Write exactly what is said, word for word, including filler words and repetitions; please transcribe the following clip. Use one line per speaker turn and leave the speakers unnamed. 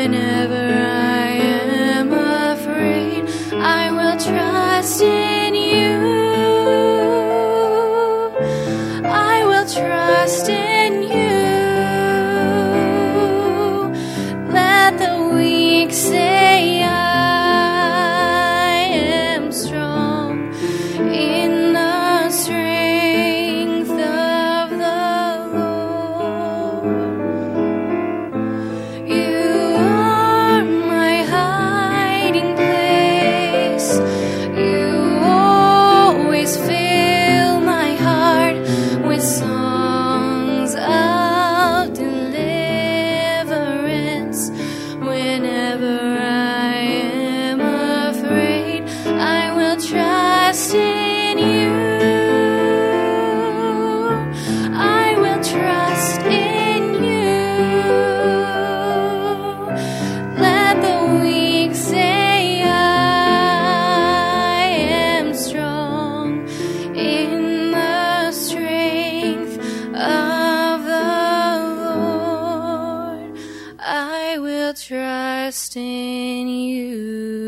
Whenever I am afraid, I will trust in you. I will trust in you. Let the weak say I am strong in the strength of the Lord. You are my hiding place. You always fill my heart with songs of deliverance. Whenever I am afraid, I will trust in you. I will trust in you. Let the weak say I am strong in the strength of the Lord. I will trust in you.